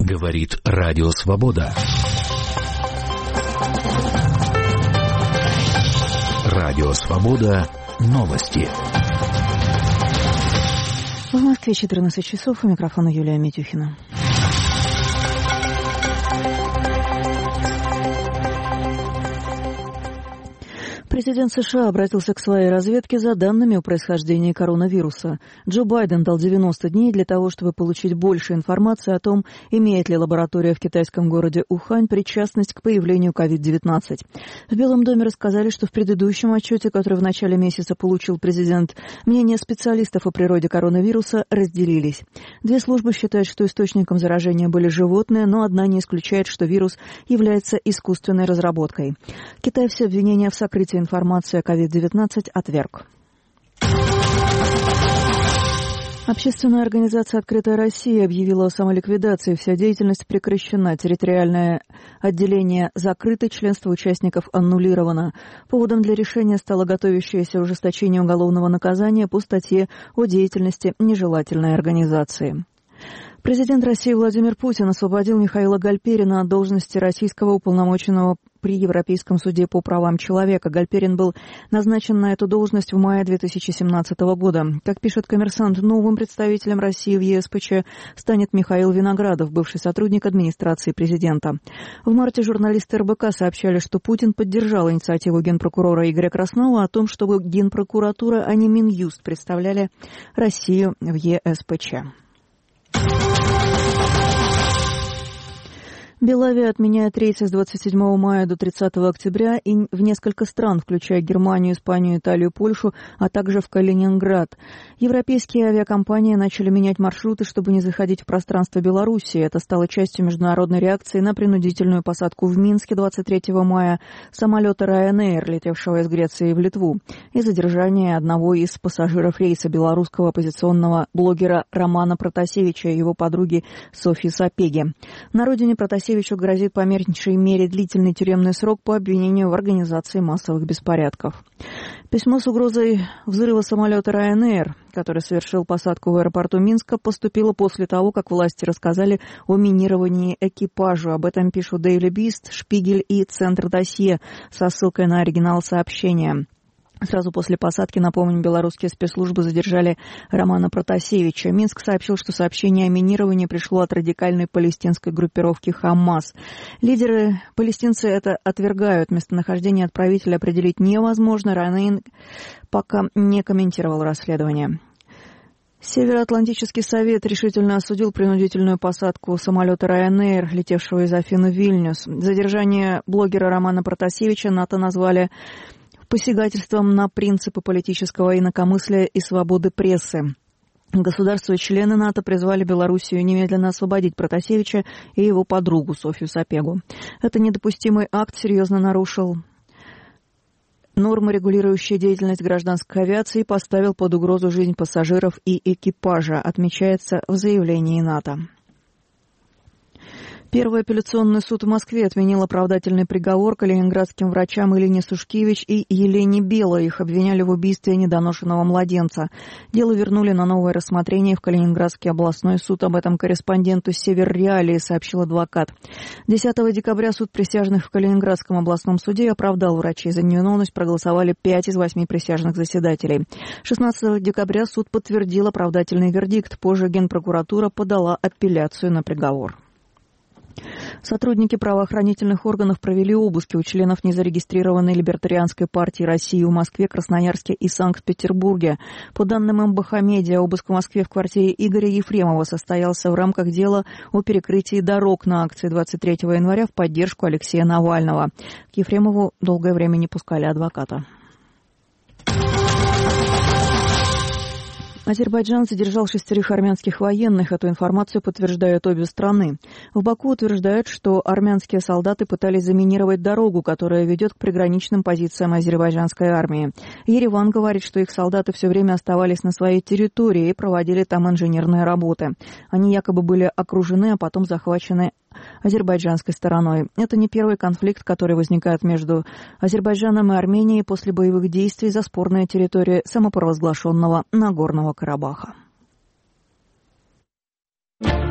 Говорит Радио Свобода. Радио Свобода. Новости. В Москве 14 часов. У микрофона Юлия Митюхина. Президент США обратился к своей разведке за данными о происхождении коронавируса. Джо Байден дал 90 дней для того, чтобы получить больше информации о том, имеет ли лаборатория в китайском городе Ухань причастность к появлению COVID-19. В Белом доме рассказали, что в предыдущем отчете, который в начале месяца получил президент, мнения специалистов о природе коронавируса разделились. Две службы считают, что источником заражения были животные, но одна не исключает, что вирус является искусственной разработкой. Китай все обвинения в сокрытии информации о COVID-19 отверг. Общественная организация «Открытая Россия» объявила о самоликвидации. Вся деятельность прекращена. Территориальное отделение закрыто, членство участников аннулировано. Поводом для решения стало готовящееся ужесточение уголовного наказания по статье о деятельности нежелательной организации. Президент России Владимир Путин освободил Михаила Гальперина от должности российского уполномоченного при Европейском суде по правам человека. Гальперин был назначен на эту должность в мае 2017 года. Как пишет «Коммерсант», новым представителем России в ЕСПЧ станет Михаил Виноградов, бывший сотрудник администрации президента. В марте журналисты РБК сообщали, что Путин поддержал инициативу генпрокурора Игоря Краснова о том, чтобы Генпрокуратура, а не Минюст представляли Россию в ЕСПЧ. Белавия отменяет рейсы с 27 мая до 30 октября и в несколько стран, включая Германию, Испанию, Италию, Польшу, а также в Калининград. Европейские авиакомпании начали менять маршруты, чтобы не заходить в пространство Белоруссии. Это стало частью международной реакции на принудительную посадку в Минске 23 мая самолета Ryanair, летевшего из Греции в Литву, и задержание одного из пассажиров рейса белорусского оппозиционного блогера Романа Протасевича и его подруги Софьи Сапеги. На родине Протасевичу грозит по меньшей мере длительный тюремный срок по обвинению в организации массовых беспорядков. Письмо с угрозой взрыва самолета Ryanair, который совершил посадку в аэропорту Минска, поступило после того, как власти рассказали о минировании экипажа. Об этом пишут Daily Beast, Шпигель и Центр Досье со ссылкой на оригинал сообщения. Сразу после посадки, напомним, белорусские спецслужбы задержали Романа Протасевича. Минск сообщил, что сообщение о минировании пришло от радикальной палестинской группировки «Хамас». Лидеры палестинцы это отвергают. Местонахождение отправителя определить невозможно. Ryanair пока не комментировал расследование. Североатлантический совет решительно осудил принудительную посадку самолета Ryanair, летевшего из Афин в Вильнюс. Задержание блогера Романа Протасевича НАТО назвали посягательством на принципы политического инакомыслия и свободы прессы. Государства-члены НАТО призвали Белоруссию немедленно освободить Протасевича и его подругу Софью Сапегу. Это недопустимый акт серьезно нарушил нормы, регулирующие деятельность гражданской авиации, и поставил под угрозу жизнь пассажиров и экипажа, отмечается в заявлении НАТО. Первый апелляционный суд в Москве отменил оправдательный приговор калининградским врачам Ирине Сушкевич и Елене Белой. Их обвиняли в убийстве недоношенного младенца. Дело вернули на новое рассмотрение в Калининградский областной суд. Об этом корреспонденту «Север Реалии» сообщил адвокат. 10 декабря суд присяжных в Калининградском областном суде оправдал врачей за невиновность. Проголосовали 5 из 8 присяжных заседателей. 16 декабря суд подтвердил оправдательный вердикт. Позже Генпрокуратура подала апелляцию на приговор. Сотрудники правоохранительных органов провели обыски у членов незарегистрированной либертарианской партии России в Москве, Красноярске и Санкт-Петербурге. По данным МБХ Медиа, обыск в Москве в квартире Игоря Ефремова состоялся в рамках дела о перекрытии дорог на акции 23 января в поддержку Алексея Навального. К Ефремову долгое время не пускали адвоката. Азербайджан задержал 6 армянских военных. Эту информацию подтверждают обе страны. В Баку утверждают, что армянские солдаты пытались заминировать дорогу, которая ведет к приграничным позициям азербайджанской армии. Ереван говорит, что их солдаты все время оставались на своей территории и проводили там инженерные работы. Они якобы были окружены, а потом захвачены азербайджанской стороной. Это не первый конфликт, который возникает между Азербайджаном и Арменией после боевых действий за спорные территории самопровозглашенного Нагорного Карабаха.